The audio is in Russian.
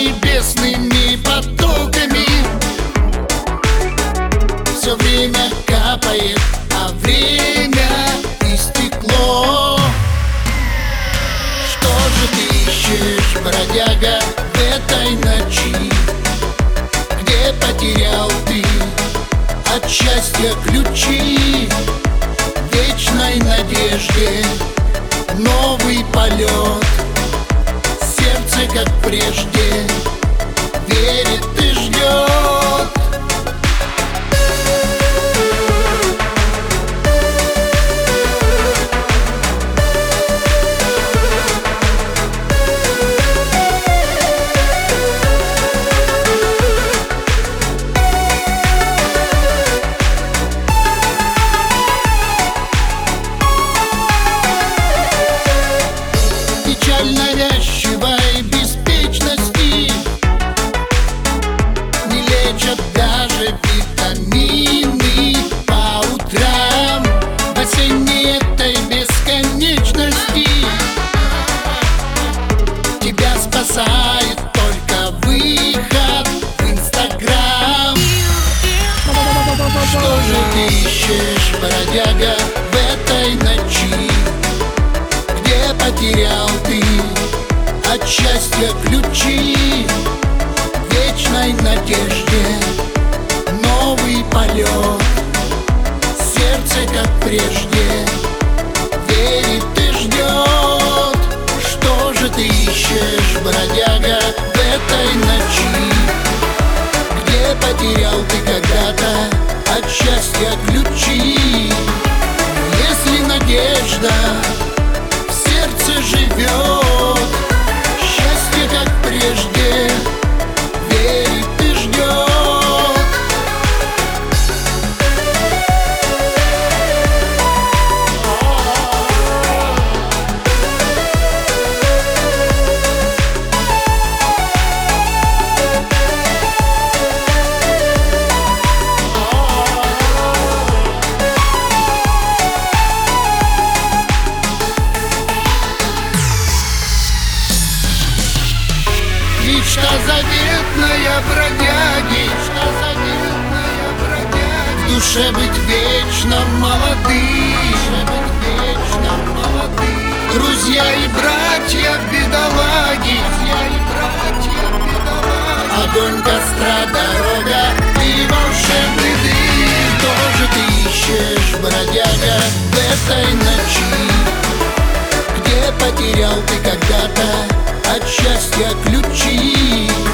небесными потоками. Все время капает, а время истекло. Что же ты ищешь, бродяга, в этой ночи? Где потерял ты от счастья ключи? В вечной надежде новый полет. Сердце, как прежде, верит и ждет. Навязчивой беспечности не лечат даже витамины по утрам. В осенней этой бесконечности тебя спасает только выход в Инстаграм. Что же ты ищешь, бродяга, в этой ночи? Где потерял ты от счастья ключи? В вечной надежде новый полет. Сердце, как прежде, верит и ждет. Что же ты ищешь, бродяга, в этой ночи? Где потерял ты когда-то от счастья ключи? Если надежда в сердце живет, счастье, как прежде, верит и ждет. Мечта заветная бродяги, в душе быть вечно молодым. Друзья и братья бедолаги, огонь костра, дорога и волшебный дым. Тоже ты ищешь, бродяга, в этой ночи? Где потерял ты когда-то от счастья ключи?